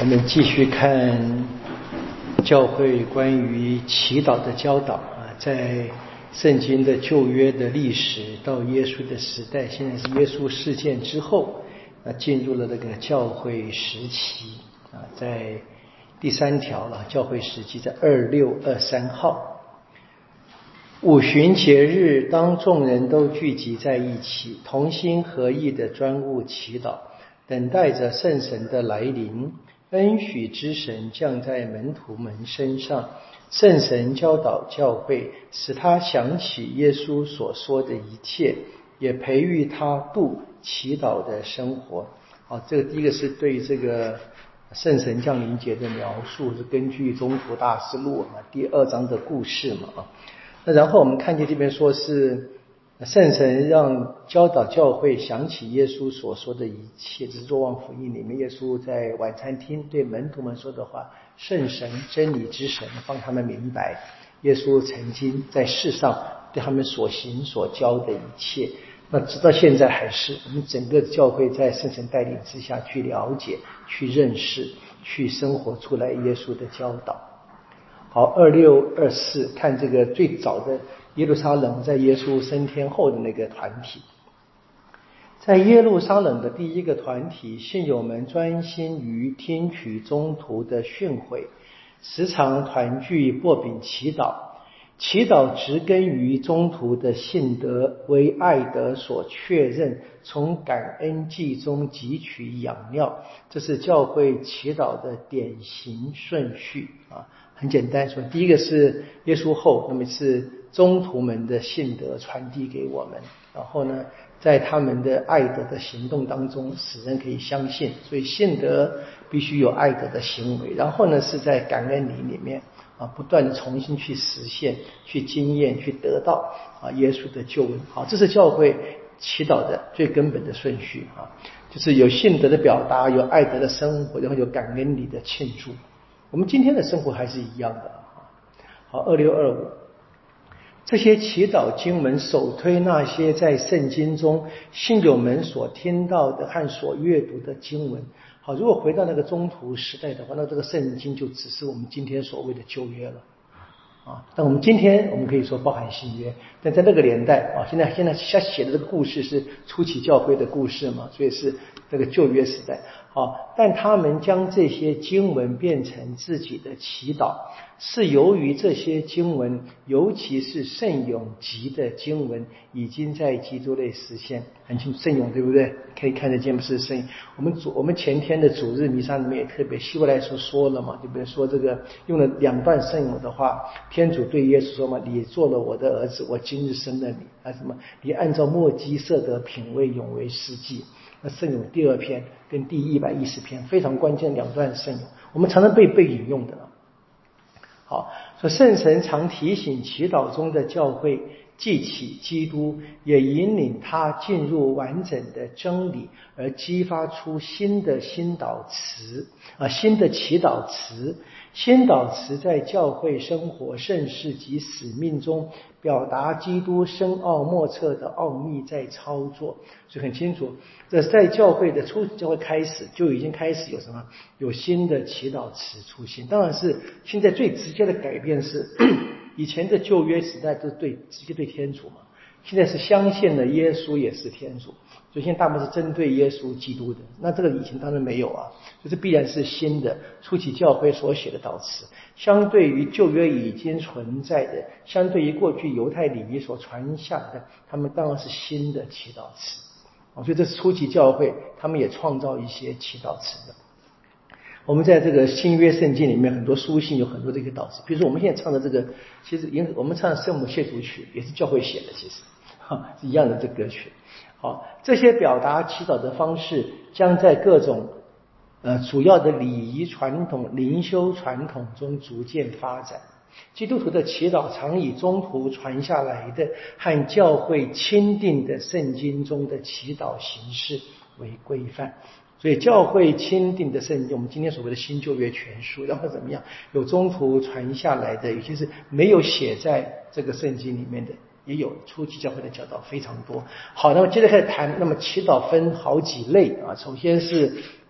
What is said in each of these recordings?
我们继续看教会关于祈祷的教导在圣经的旧约的历史到耶稣的时代，现在是耶稣事件之后进入了那个教会时期在第3条了，教会时期在2623号。五旬节日，当众人都聚集在一起，同心合意的专务祈祷，等待着圣神的来临。恩许之神降在门徒们身上，圣神教导教会，使他想起耶稣所说的一切，也培育他度祈祷的生活。这个第一个是对这个圣神降临节的描述，是根据宗徒大事录第2章的故事嘛。那然后我们看见这边说是圣神让教导教会想起耶稣所说的一切，这是若望福音里面耶稣在晚餐厅对门徒们说的话，圣神真理之神帮他们明白耶稣曾经在世上对他们所行所教的一切。那直到现在还是我们整个教会在圣神带领之下去了解，去认识，去生活出来耶稣的教导。好，2624看这个最早的耶路撒冷在耶稣升天后的那个团体。在耶路撒冷的第一个团体，信友们专心于听取宗徒的训诲，时常团聚擘饼祈祷。祈祷植根于宗徒的信德，为爱德所确认，从感恩祭中汲取养料，这是教会祈祷的典型顺序很简单说，第一个是耶稣后，那么是宗徒们的信德传递给我们，然后呢在他们的爱德的行动当中使人可以相信，所以信德必须有爱德的行为，然后呢是在感恩里面不断的重新去实现，去经验，去得到耶稣的救恩。好，这是教会祈祷的最根本的顺序就是有信德的表达，有爱德的生活，然后有感恩礼的庆祝。我们今天的生活还是一样的。好，2625这些祈祷经文首推那些在圣经中信友们所听到的和所阅读的经文。好，如果回到那个中途时代的话，那这个圣经就只是我们今天所谓的旧约了但我们今天我们可以说包含新约，但在那个年代现在他写的这个故事是初期教会的故事嘛，所以是这个旧约时代但他们将这些经文变成自己的祈祷，是由于这些经文，尤其是圣咏集的经文，已经在基督内实现。很清楚，圣咏对不对？可以看得见，不是圣咏。我们前天的主日弥撒里面也特别希伯来书说了嘛，对不对？说这个用了2段圣咏的话，天主对耶稣说嘛，你做了我的儿子，我今日生了你什么？你按照末基色的品味永为世纪。那圣咏第2篇跟第110篇非常关键2段圣咏，我们常常被引用的好，说圣神常提醒祈祷中的教会记起基督，也引领他进入完整的真理，而激发出新的新祷词新的祈祷词。新祷词在教会生活、圣事及使命中表达基督深奥莫测的奥秘在操作。所以很清楚，这在教会的初教会开始就已经开始有什么？有新的祈祷词出现。当然是现在最直接的改变是以前的旧约时代都是直接对天主嘛，现在是相信了耶稣也是天主，所以现在大部分是针对耶稣基督的。那这个以前当然没有就是必然是新的初期教会所写的祷词，相对于旧约已经存在的，相对于过去犹太礼仪所传下来的，他们当然是新的祈祷词所以这是初期教会他们也创造一些祈祷词的。我们在这个新约圣经里面很多书信有很多这个祷词，比如说我们现在唱的这个，其实我们唱圣母谢主曲也是教会写的，其实是一样的这歌曲。好，这些表达祈祷的方式将在各种主要的礼仪传统、灵修传统中逐渐发展。基督徒的祈祷常以中途传下来的和教会钦定的圣经中的祈祷形式为规范。所以教会钦定的圣经，我们今天所谓的新旧约全书，然后怎么样？有中途传下来的，有些是没有写在这个圣经里面的，也有初期教会的教导非常多。好，那么接着开始谈，那么祈祷分好几类首先是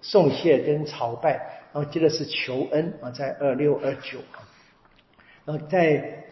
颂谢跟朝拜，然后接着是求恩在26、29，然后在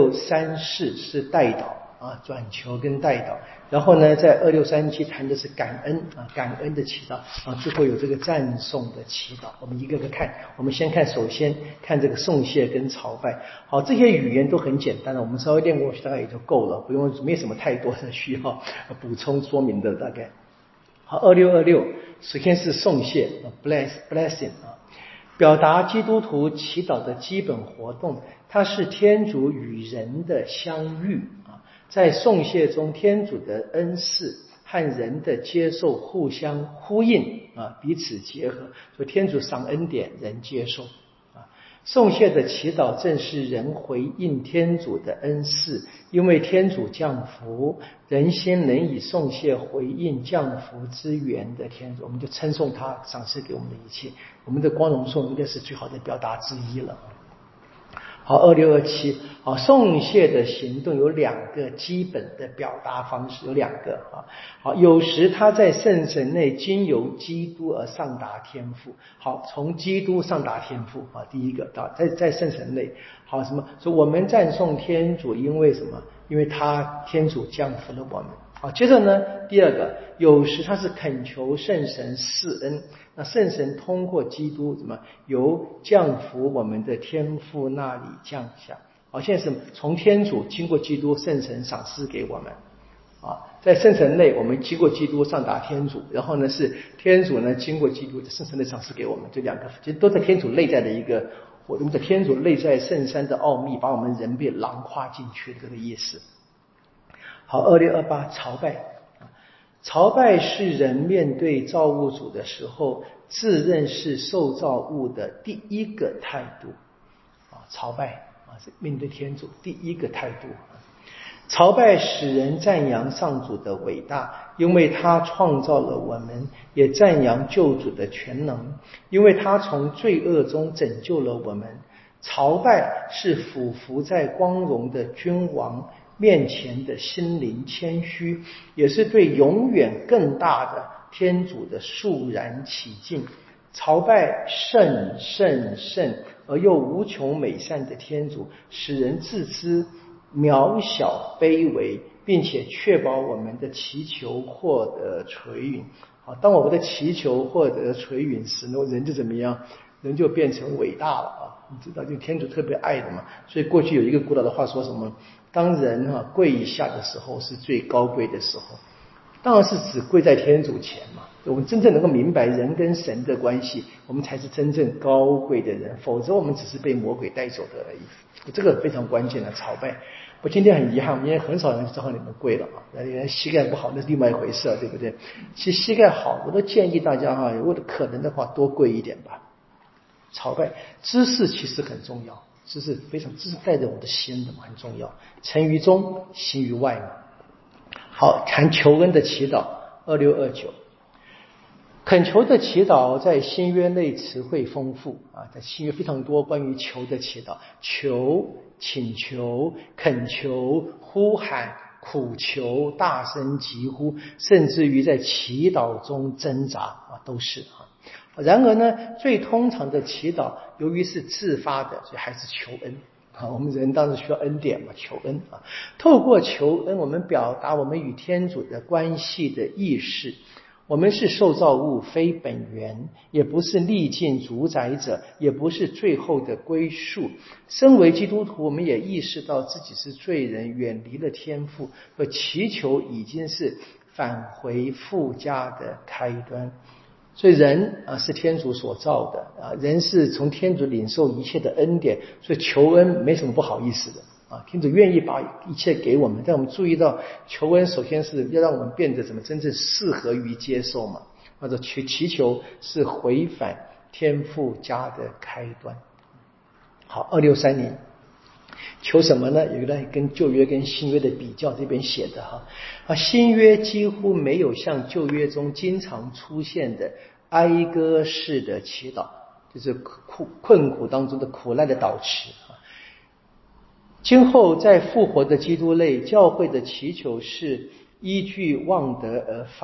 26、34是代祷转求跟代祷，然后呢，在26、37谈的是感恩感恩的祈祷最后有这个赞颂的祈祷。我们一个个看，我们先看，首先看这个颂谢跟朝拜。好，这些语言都很简单的，我们稍微练过去大概也就够了，不用没什么太多的需要补充说明的大概。好，26、26首先是颂谢blessing表达基督徒祈祷的基本活动，它是天主与人的相遇在颂谢中，天主的恩赐和人的接受互相呼应彼此结合，所以天主赏恩典，人接受颂谢的祈祷正是人回应天主的恩赐，因为天主降福，人心能以颂谢回应降福之源的天主，我们就称颂他赏赐给我们的一切。我们的光荣颂应该是最好的表达之一了。好，26、27好，颂谢的行动有2个基本的表达方式，有2个好，有时他在圣神内经由基督而上达天父。好，从基督上达天父第一个在圣神内。好，什么？说我们赞颂天主，因为什么？因为天主降福了我们。好，接着呢，第2个，有时他是恳求圣神施恩，那圣神通过基督什么由降福我们的天父那里降下。好，现在是从天主经过基督，圣神赏赐给我们在圣神内，我们经过基督上达天主，然后呢是天主呢经过基督圣神的赏赐给我们，这2个其实都在天主内在的一个，我们的天主内在圣山的奥秘，把我们人被囊括进去的这个意思。好，26、28朝拜。朝拜是人面对造物主的时候自认是受造物的第一个态度朝拜是面对天主第一个态度。朝拜使人赞扬上主的伟大，因为他创造了我们，也赞扬救主的全能，因为他从罪恶中拯救了我们。朝拜是俯伏在光荣的君王面前的心灵谦虚，也是对永远更大的天主的肃然起敬。朝拜圣圣圣而又无穷美善的天主，使人自知渺小卑微，并且确保我们的祈求获得垂允。好，当我们的祈求获得垂允时呢，人就怎么样？人就变成伟大了你知道，就天主特别爱的嘛。所以过去有一个古老的话说什么？当人跪下的时候是最高贵的时候，当然是指跪在天主前嘛。我们真正能够明白人跟神的关系，我们才是真正高贵的人，否则我们只是被魔鬼带走的而已。这个非常关键的朝拜。我今天很遗憾，因为很少人知道你们跪了人膝盖不好那是另外一回事对不对？其实膝盖好，我都建议大家如果可能的话多跪一点吧。朝拜姿势其实很重要，姿势带着我的心的嘛，很重要。诚于中，行于外嘛。好，谈求恩的祈祷26、29。恳求的祈祷在新约内词汇丰富在新约非常多关于求的祈祷，求、请求、恳求、呼喊、苦求、大声疾呼，甚至于在祈祷中挣扎都是然而呢，最通常的祈祷由于是自发的，所以还是求恩我们人当然需要恩典嘛，求恩透过求恩，我们表达我们与天主的关系的意识。我们是受造物，非本源，也不是历尽主宰者，也不是最后的归宿。身为基督徒，我们也意识到自己是罪人，远离了天父，和祈求已经是返回父家的开端。所以人是天主所造的人是从天主领受一切的恩典，所以求恩没什么不好意思的天主愿意把一切给我们，但我们注意到求恩首先是要让我们变得怎么真正适合于接受嘛，或者祈求是回返天父家的开端。好，2630求什么呢？有一个跟旧约跟新约的比较，这边写的新约几乎没有像旧约中经常出现的哀歌式的祈祷，就是困苦当中的苦难的祷词今后在复活的基督内，教会的祈求是依据望德而发，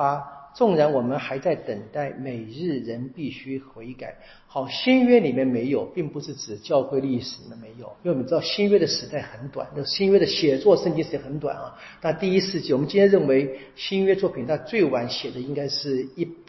纵然我们还在等待，每日人必须悔改。好，新约里面没有，并不是指教会历史里面没有，因为我们知道新约的时代很短，新约的写作圣经时间很短啊。那第一世纪，我们今天认为新约作品它最晚写的应该是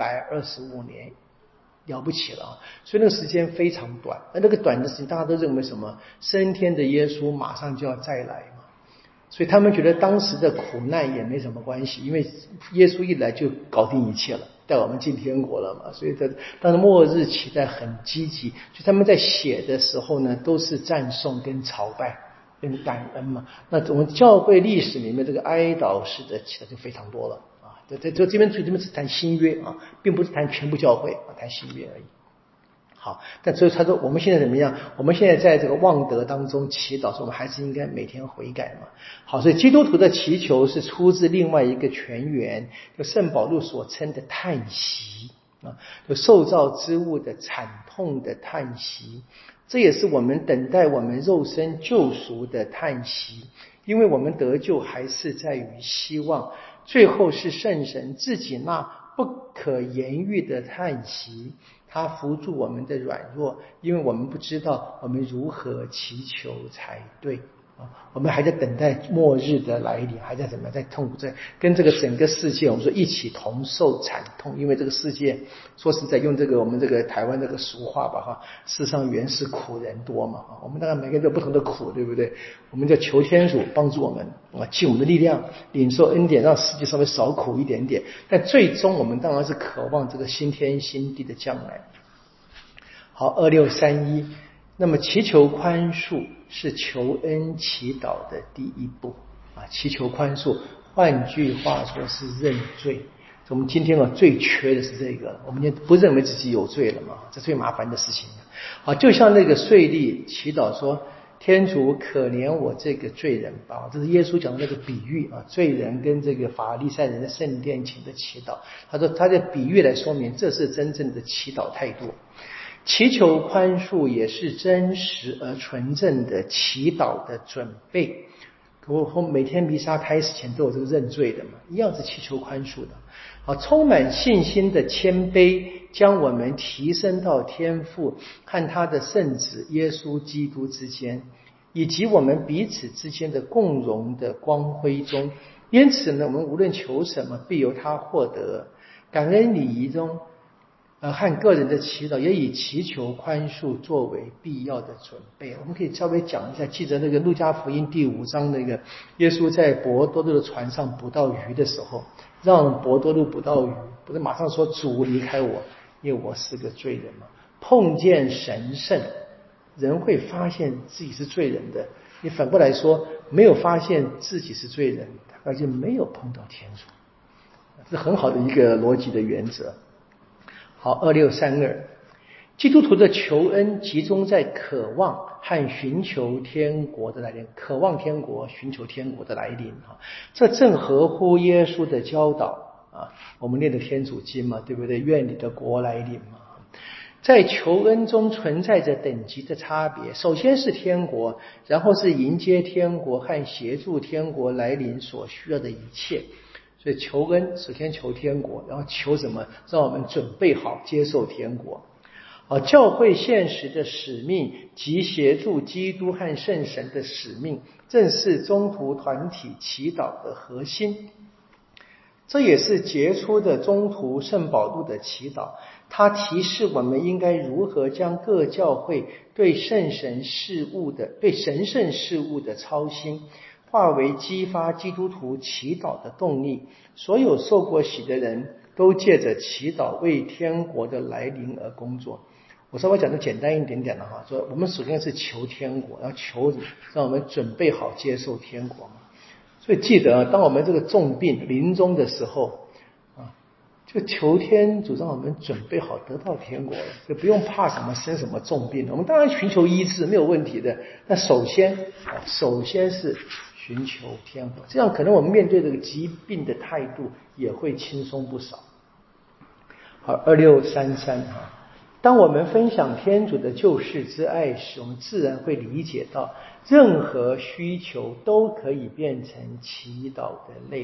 125年，了不起了啊！所以那个时间非常短，而那个短的时间大家都认为什么？升天的耶稣马上就要再来嘛，所以他们觉得当时的苦难也没什么关系，因为耶稣一来就搞定一切了，带我们进天国了嘛。所以当时末日期待很积极，所以他们在写的时候呢，都是赞颂跟朝拜跟感恩嘛。那我们教会历史里面这个哀悼式的起的就非常多了。这边是谈新约啊，并不是谈全部教会啊，谈新约而已。好，但所以他说我们现在怎么样？我们现在在这个望德当中祈祷，说我们还是应该每天悔改嘛。好，所以基督徒的祈求是出自另外一个泉源，就圣保禄所称的叹息啊，就受造之物的惨痛的叹息。这也是我们等待我们肉身救赎的叹息，因为我们得救还是在于希望。最后是圣神自己那不可言喻的叹息，他扶助我们的软弱，因为我们不知道我们如何祈求才对。我们还在等待末日的来临，还在怎么样，在痛苦，在跟这个整个世界我们说一起同受惨痛。因为这个世界说实在，用这个我们这个台湾这个俗话吧哈，世上原是苦人多嘛，我们当然每个人都有不同的苦，对不对？我们就求天主帮助我们尽我们的力量领受恩典，让世界稍微少苦一点点。但最终我们当然是渴望这个新天新地的将来。好，2631。那么祈求宽恕是求恩祈祷的第一步啊，祈求宽恕，换句话说是认罪。我们今天最缺的是这个，我们也不认为自己有罪了嘛，这最麻烦的事情。好，就像那个税吏祈祷说：“天主可怜我这个罪人吧。”这是耶稣讲的那个比喻啊，罪人跟这个法利赛人的圣殿前的祈祷。他说他的比喻来说明，这是真正的祈祷态度。祈求宽恕也是真实而纯正的祈祷的准备。我每天弥撒开始前都有这个认罪的嘛，一样是祈求宽恕的。好，充满信心的谦卑，将我们提升到天父和他的圣子耶稣基督之间，以及我们彼此之间的共荣的光辉中。因此呢，我们无论求什么，必由他获得。感恩礼仪中和个人的祈祷也以祈求宽恕作为必要的准备。我们可以稍微讲一下，记得那个路加福音第5章，那个耶稣在伯多禄的船上捕到鱼的时候，让伯多禄捕到鱼，不是马上说主离开我，因为我是个罪人嘛。碰见神圣，人会发现自己是罪人的。你反过来说，没有发现自己是罪人，而且没有碰到天主，这是很好的一个逻辑的原则。好，2632，基督徒的求恩集中在渴望和寻求天国的来临，渴望天国，寻求天国的来临这正合乎耶稣的教导啊。我们念的天主经嘛，对不对？愿你的国来临嘛。在求恩中存在着等级的差别，首先是天国，然后是迎接天国和协助天国来临所需要的一切。所以求恩首先求天国，然后求什么？让我们准备好接受天国。教会现实的使命及协助基督和圣神的使命，正是宗徒团体祈祷的核心。这也是杰出的宗徒圣保禄的祈祷，他提示我们应该如何将各教会对神圣事物的操心化为激发基督徒祈祷的动力。所有受过洗的人都借着祈祷为天国的来临而工作。我稍微讲的简单一点点的哈，说我们首先是求天国，然后求让我们准备好接受天国嘛。所以记得，当我们这个重病临终的时候就求天主让我们准备好得到天国了，就不用怕什么生什么重病了。我们当然寻求医治没有问题的，但首先是寻求天国，这样可能我们面对这个疾病的态度也会轻松不少。好，2633当我们分享天主的救世之爱时，我们自然会理解到，任何需求都可以变成祈祷的内容。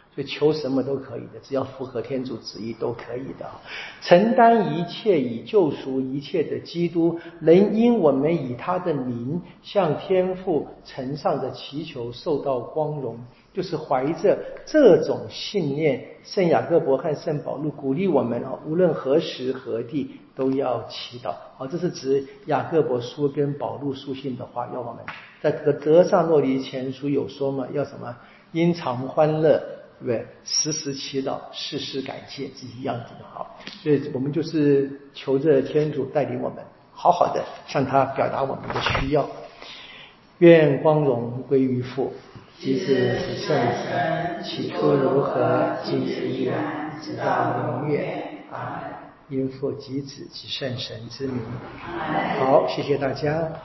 所以求什么都可以的，只要符合天主旨意都可以的。承担一切以救赎一切的基督，能因我们以他的名向天父呈上的祈求受到光荣。就是怀着这种信念，圣雅各伯和圣保禄鼓励我们无论何时何地都要祈祷。这是指雅各伯书跟保禄书信的话，要我们在这个德萨诺尼前书有说嘛，要什么因常欢乐，对不对？时时祈祷，事事感谢，是一样子的。好，所以我们就是求着天主带领我们，好好的向他表达我们的需要。愿光荣归于父，及子及圣神，起初如何，今日依然，直到永远。阿们。因父及子及圣神之名。好，谢谢大家。